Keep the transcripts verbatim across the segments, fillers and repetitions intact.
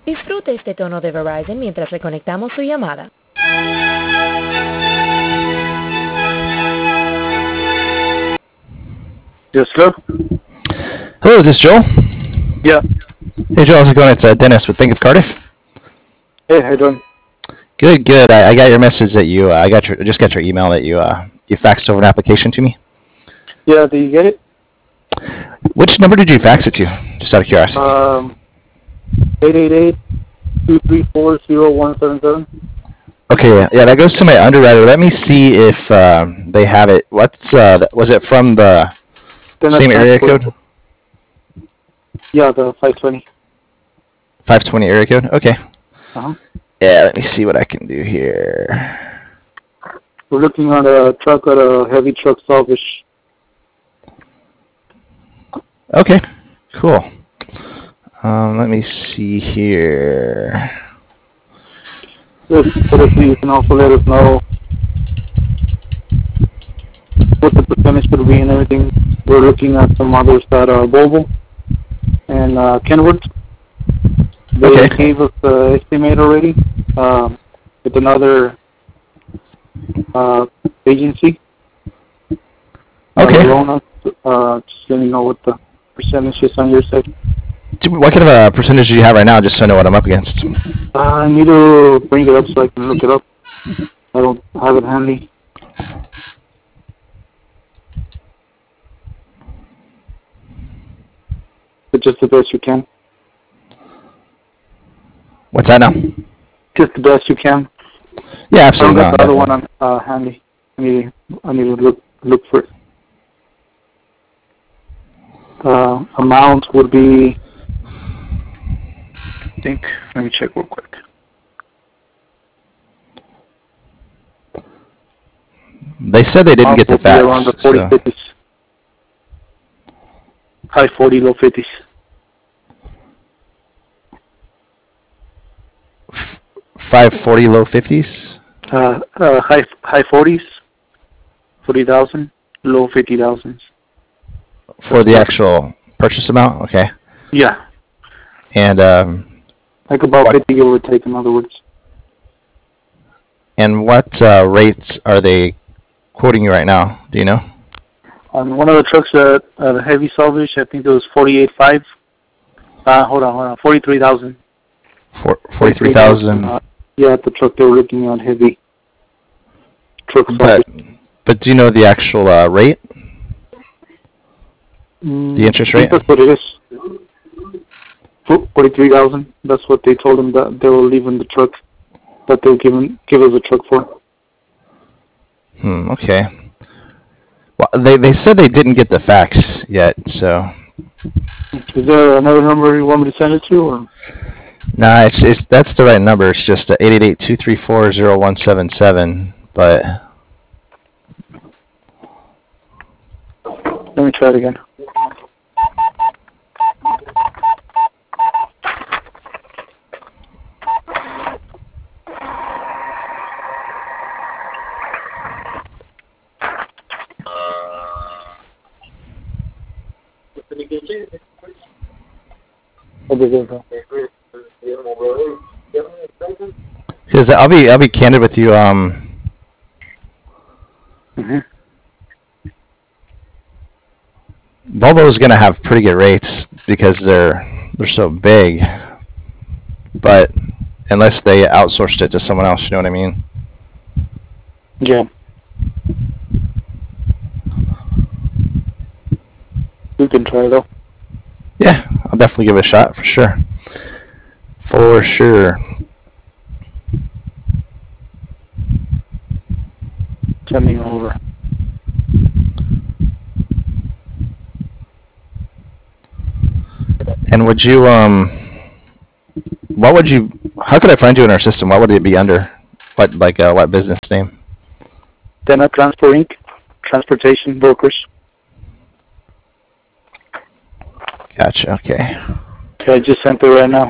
Disfrute este tono de Verizon mientras reconectamos su llamada. Yes, hello? Hello, is this Joel? Yeah. Hey, Joel, how's it going? It's uh, Dennis with Think of Cardiff. Hey, how you doing? Good, good. I, I got your message that you, uh, I got your, just got your email that you, uh, you faxed over an application to me. Yeah, did you get it? Which number did you fax it to? Just out of curiosity. Um, eight eight eight, two three four, zero one seven seven. Okay, yeah, yeah, that goes to my underwriter. Let me see if um, they have it. What's, uh, was it from the Then same area code? Yeah, the five twenty. five twenty area code? Okay. Uh-huh. Yeah, let me see what I can do here. We're looking at a truck, at a heavy truck salvage. Okay, cool. Um, let me see here. Yes, but if you can also let us know what the percentage could be and everything. We're looking at some others that are Volvo and uh, Kenwood. They Okay. gave us the estimate already um, with another uh, agency. Okay. Uh, uh, just let me know what the percentage is on your side. What kind of a percentage do you have right now, just so I know what I'm up against? Uh, I need to bring it up so I can look it up. I don't have it handy. But just the best you can. What's that now? Just the best you can. Yeah, absolutely. I don't got No, the other one on, uh, handy. I need, I need to look look for it. Uh, amount would be, I think, let me check real quick. They said they didn't get the fax. Around the forty, so. fifties. High forty, low fifties. five forty, low fifties? Uh, uh, high high forties, forty thousand, low fifty thousand. For the actual purchase amount? Okay. Yeah. And, um... like about fifty, give or take, in other words. And what uh, rates are they quoting you right now? Do you know? On one of the trucks at uh, heavy salvage, I think it was forty-eight five. Uh, hold on, hold on, forty-three thousand. For, forty-three thousand. Uh, yeah, the truck they were looking at, heavy truck but, salvage. But do you know the actual uh, rate? Mm, the interest rate? That's what it is. forty-three thousand. That's what they told them that they were leaving the truck, that they'll give, them, give us a truck for. Hmm, okay. Well, they, they said they didn't get the fax yet, so... Is there another number you want me to send it to? Or? Nah, it's, it's that's the right number. It's just eight eight eight, two three four, zero one seven seven, but... Let me try it again. Because I'll be I'll be candid with you. Um, mm-hmm. Volvo's going to have pretty good rates because they're they're so big, but unless they outsourced it to someone else, you know what I mean? Yeah. We can try though. Yeah, I'll definitely give it a shot for sure. For sure. Send me over. And would you um, what would you? How could I find you in our system? What would it be under? What like uh, what business name? Dena Transport Incorporated. Transportation Brokers. Gotcha. Okay. Okay, I just sent it right now.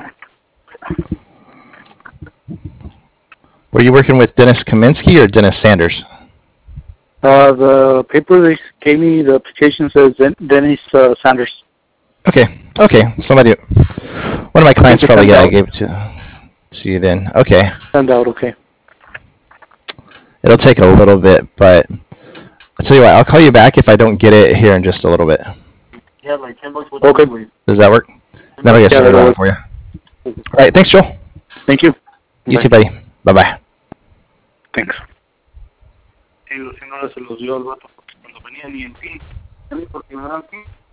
Were you working with Dennis Kaminsky or Dennis Sanders? Uh, the paper they gave me, the application says Den- Dennis uh, Sanders. Okay. Okay. Somebody. One of my clients It's a probably yeah, send out. gave it to, to you then. Okay. Send out, okay. It'll take a little bit, but I'll tell you what, I'll call you back if I don't get it here in just a little bit. Yeah, like ten bucks. Okay. Does that work? Then I'll get Yeah, started that'll on it work. for you. All right, thanks, Joel. Thank you. You Bye. too, buddy. Bye-bye. Thanks. Sí, si no se los dio al vato cuando venía ni en fin. Por ignorancia.